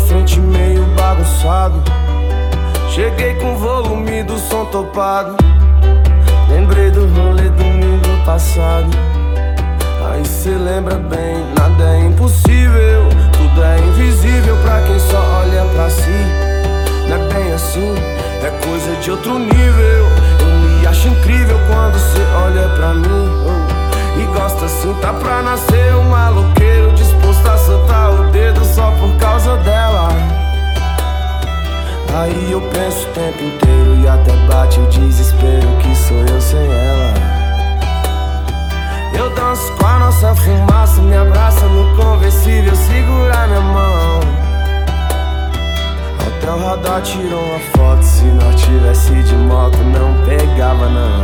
frente meio bagunçado. Cheguei com o volume do som topado. Lembrei do rolê domingo passado. Aí cê lembra bem, nada é impossível, tudo é invisível pra quem só olha pra si. Não é bem assim, é coisa de outro nível. Eu me acho incrível quando cê olha pra mim, e gosta assim, tá pra nascer um maloqueiro disposto a soltar o dedo só por causa dela. Aí eu penso o tempo inteiro e até bate o desespero que sou eu sem ela. Eu danço com a nossa fumaça, me abraça no conversível, segura minha mão. Até o radar tirou uma foto, se nós tivesse de moto não pegava não.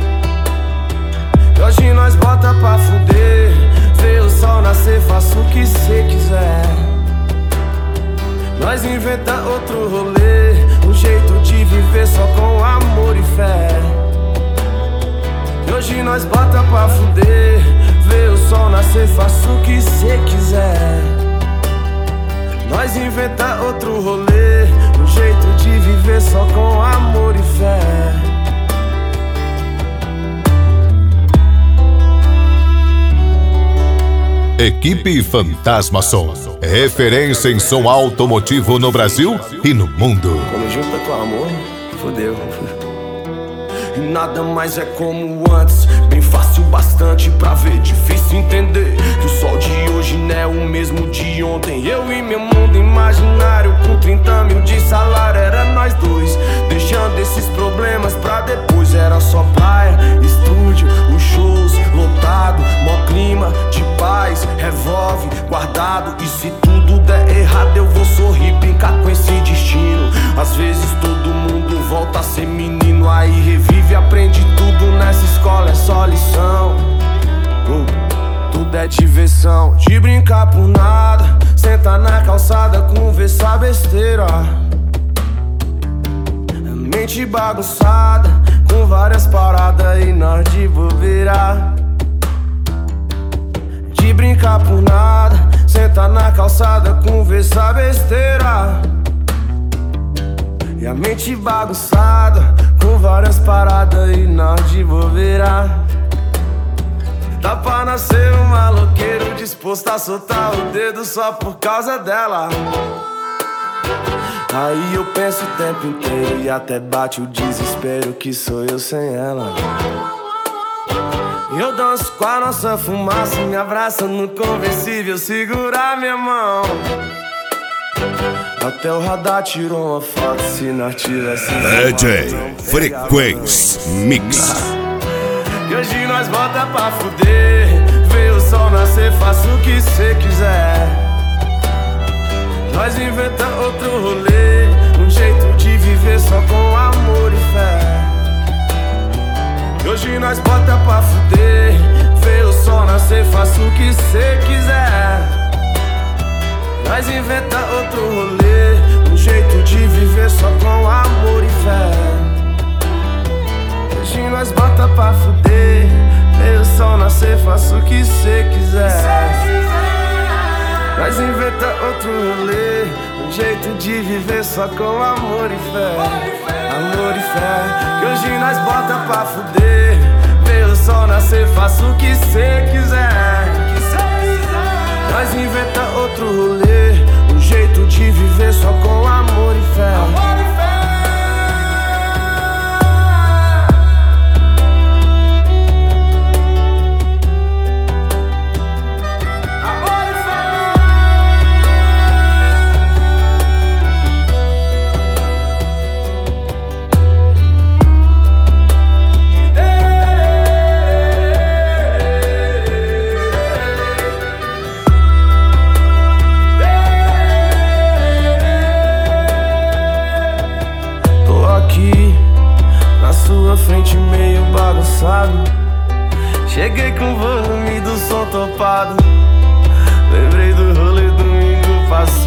E hoje nós bota pra fuder, vê o sol nascer, faço o que cê quiser. Nós inventa outro rolê, um jeito de viver só com amor e fé. E hoje nós bota pra fuder, vê o sol nascer, faço o que cê quiser. Nós inventa outro rolê, um jeito de viver só com amor e fé. Equipe Fantasma Som, referência em som automotivo no Brasil e no mundo. Quando junta com amor, fodeu. E nada mais é como antes, bem fácil bastante pra ver, difícil entender que o sol de hoje não é o mesmo de ontem. Eu e meu mundo imaginário com 30 mil de salário, era nós dois, deixando esses problemas pra depois. Era só praia, estúdio, os shows lotado, mó clima de paz, revólver guardado. E se tudo der errado eu vou sorrir, brincar com esse destino. Às vezes todo mundo volta a ser menino, aí revive, aprende tudo nessa escola, é só lição. Tudo é diversão, de brincar por nada, senta na calçada, conversar besteira. Mente bagunçada, com várias paradas e nós de bobeira. De brincar por nada, senta na calçada, conversar besteira. E a mente bagunçada, com várias paradas e nós de bobeira. Dá pra nascer um maloqueiro disposto a soltar o dedo só por causa dela. Aí eu penso o tempo inteiro e até bate o desespero que sou eu sem ela. Eu danço com a nossa fumaça, me abraça no conversível, segura minha mão. Até o radar tirou uma foto, se nós tivesse DJ Frequência Mix. E hoje nós bota pra fuder, vê o sol nascer, faço o que cê quiser. Nós inventa outro rolê, um jeito de viver só com amor e fé. E hoje nós bota pra fuder, vê o sol nascer, faço o que cê quiser. Nós inventa outro rolê, um jeito de viver só com amor e fé. Hoje nós bota pra fuder, vê o sol nascer, faço o que cê quiser. Nós inventa outro rolê, um jeito de viver só com amor e fé. Amor e fé, que hoje nós bota pra fuder, vê o sol nascer, faço o que cê quiser. Nós inventa outro rolê, um jeito de viver só com amor e fé. Frente meio bagunçado, cheguei com o volume do som topado. Lembrei do rolê domingo passado.